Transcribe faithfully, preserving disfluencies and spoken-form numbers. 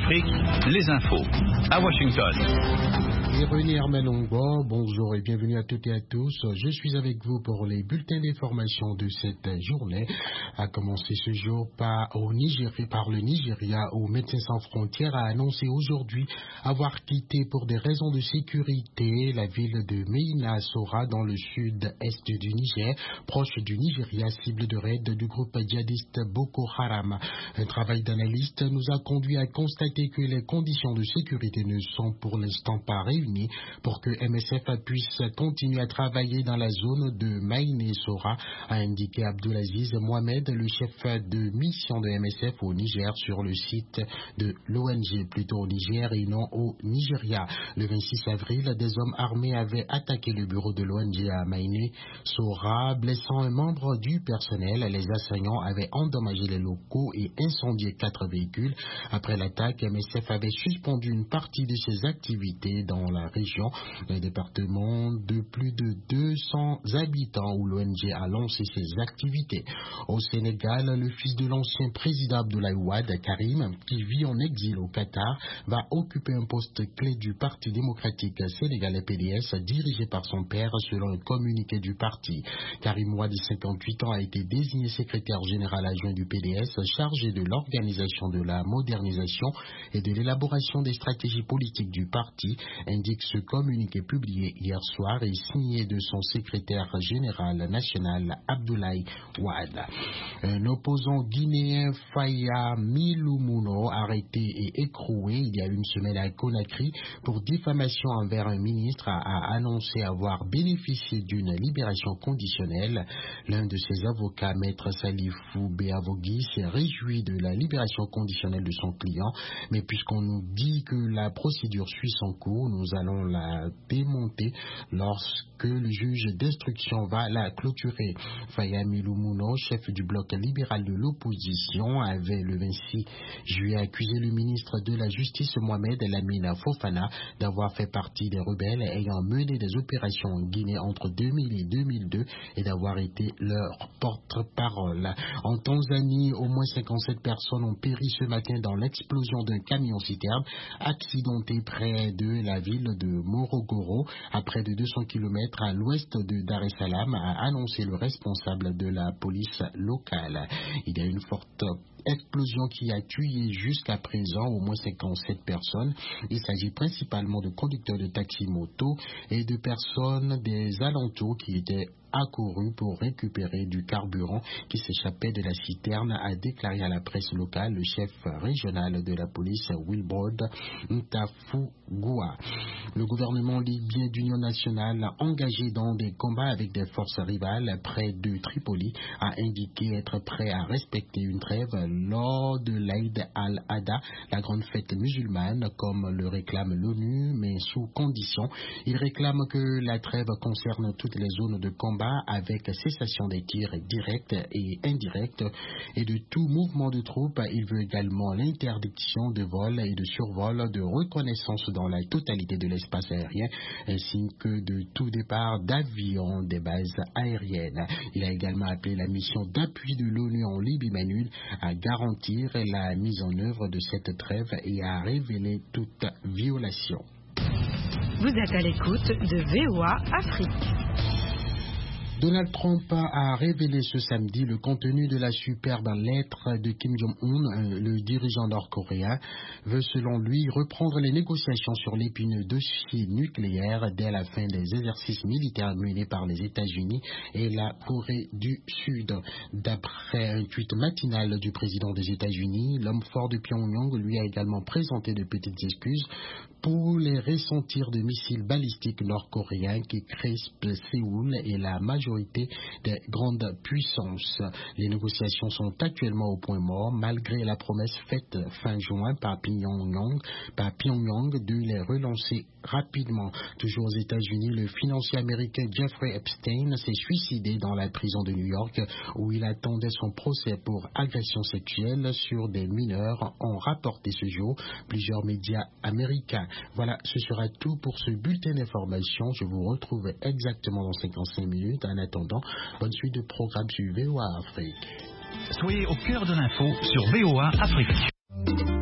Afrique, les infos. À Washington. Et René Hermelongo, bonjour et bienvenue à toutes et à tous. Je suis avec vous pour les bulletins d'information de cette journée. À commencer ce jour par, au Nigeria, par le Nigeria, où Médecins sans frontières a annoncé aujourd'hui avoir quitté pour des raisons de sécurité la ville de Meina Sora dans le sud-est du Niger, proche du Nigeria, cible de raid du groupe djihadiste Boko Haram. Un travail d'analyste nous a conduit à constater que les conditions de sécurité ne sont pour l'instant pas réunies pour que M S F puisse continuer à travailler dans la zone de Maïné Sora, a indiqué Abdulaziz Mohamed, le chef de mission de M S F au Niger, sur le site de l'O N G, plutôt au Niger et non au Nigeria. Le vingt-six avril, des hommes armés avaient attaqué le bureau de l'O N G à Maïné Sora, blessant un membre du personnel. Les assaillants avaient endommagé les locaux et incendié quatre véhicules. Après l'attaque, M S F avait suspendu une partie de ses activités dans la région, un département de plus de deux cents habitants où l'O N G a lancé ses activités. Au Sénégal, le fils de l'ancien président Abdoulaye Wade, Karim, qui vit en exil au Qatar, va occuper un poste clé du Parti démocratique sénégalais P D S, dirigé par son père selon un communiqué du parti. Karim Wade, cinquante-huit ans, a été désigné secrétaire général adjoint du P D S, chargé de l'organisation de la modernisation et de l'élaboration des stratégies politiques du parti, indique ce communiqué publié hier soir et signé de son secrétaire général national Abdoulaye Wade. Un opposant guinéen, Faya Milumuno, arrêté et écroué il y a une semaine à Conakry pour diffamation envers un ministre, a, a annoncé avoir bénéficié d'une libération conditionnelle. L'un de ses avocats, maître Salifou Béavogui, s'est réjoui de la libération conditionnelle de son client, mais puisqu'on nous dit que la procédure suit son cours, nous allons la démonter lorsque le juge d'instruction va la clôturer. Faya Milumuno, chef du bloc libéral de l'opposition, avait le vingt-six juillet accusé le ministre de la Justice Mohamed Lamine Fofana d'avoir fait partie des rebelles ayant mené des opérations en Guinée entre deux mille et deux mille deux et d'avoir été leur porte-parole. En Tanzanie, au moins cinquante-sept personnes ont péri ce matin dans l'explosion d'un camion-citerne accidenté près de la ville de Morogoro, à près de deux cents kilomètres à l'ouest de Dar es Salaam, a annoncé le responsable de la police locale. Il y a une forte explosion qui a tué jusqu'à présent au moins cinquante-sept personnes. Il s'agit principalement de conducteurs de taxi-moto et de personnes des alentours qui étaient accouru pour récupérer du carburant qui s'échappait de la citerne, a déclaré à la presse locale le chef régional de la police Wilbrod Ntafugua. Le gouvernement libyen d'union nationale, engagé dans des combats avec des forces rivales près de Tripoli, a indiqué être prêt à respecter une trêve lors de l'Aïd al-Adha, la grande fête musulmane, comme le réclame l'ONU, mais sous condition. Il réclame que la trêve concerne toutes les zones de combat avec cessation des tirs directs et indirects et de tout mouvement de troupes. Il veut également l'interdiction de vol et de survol, de reconnaissance dans la totalité de l'espace aérien, ainsi que de tout départ d'avions des bases aériennes. Il a également appelé la mission d'appui de l'ONU en Libye Manul à garantir la mise en œuvre de cette trêve et à révéler toute violation. Vous êtes à l'écoute de V O A Afrique. Donald Trump a révélé ce samedi le contenu de la superbe lettre de Kim Jong-un. Le dirigeant nord-coréen veut selon lui reprendre les négociations sur l'épineux dossier nucléaire dès la fin des exercices militaires menés par les États-Unis et la Corée du Sud. D'après un tweet matinal du président des États-Unis, l'homme fort de Pyongyang lui a également présenté de petites excuses pour les ressentirs de missiles balistiques nord-coréens qui crispent Séoul et la majorité des grandes puissances. Les négociations sont actuellement au point mort, malgré la promesse faite fin juin par Pyongyang, par Pyongyang de les relancer rapidement. Toujours aux États-Unis, le financier américain Jeffrey Epstein s'est suicidé dans la prison de New York où il attendait son procès pour agression sexuelle sur des mineurs, ont rapporté ce jour plusieurs médias américains. Voilà, ce sera tout pour ce bulletin d'information. Je vous retrouve exactement dans cinquante-cinq minutes. En attendant, bonne suite de programmes sur V O A Afrique. Soyez au cœur de l'info sur V O A Afrique.